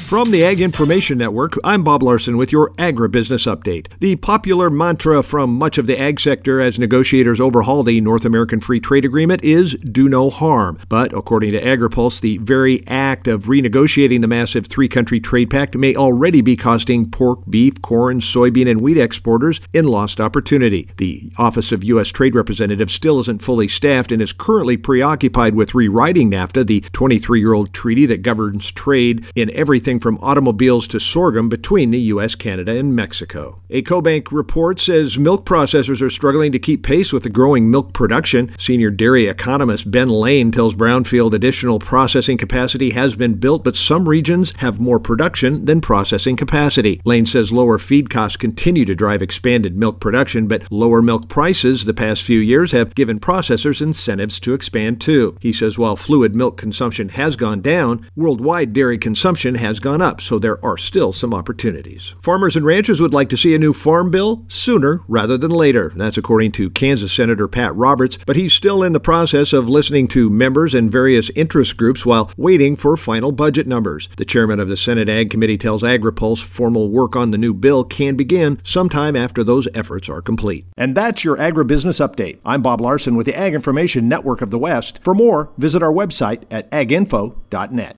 From the Ag Information Network, I'm Bob Larson with your Agribusiness Update. The popular mantra from much of the ag sector as negotiators overhaul the North American Free Trade Agreement is do no harm. But according to AgriPulse, the very act of renegotiating the massive three-country trade pact may already be costing pork, beef, corn, soybean, and wheat exporters in lost opportunity. The Office of U.S. Trade Representative still isn't fully staffed and is currently preoccupied with rewriting NAFTA, the 23-year-old treaty that governs trade in everything from automobiles to sorghum between the U.S., Canada, and Mexico. A CoBank report says milk processors are struggling to keep pace with the growing milk production. Senior dairy economist Ben Lane tells Brownfield additional processing capacity has been built, but some regions have more production than processing capacity. Lane says lower feed costs continue to drive expanded milk production, but lower milk prices the past few years have given processors incentives to expand too. He says while fluid milk consumption has gone down, worldwide dairy consumption has gone up, so there are still some opportunities. Farmers and ranchers would like to see a new farm bill sooner rather than later. That's according to Kansas Senator Pat Roberts, but he's still in the process of listening to members and various interest groups while waiting for final budget numbers. The chairman of the Senate Ag Committee tells AgriPulse formal work on the new bill can begin sometime after those efforts are complete. And that's your Agribusiness Update. I'm Bob Larson with the Ag Information Network of the West. For more, visit our website at aginfo.net.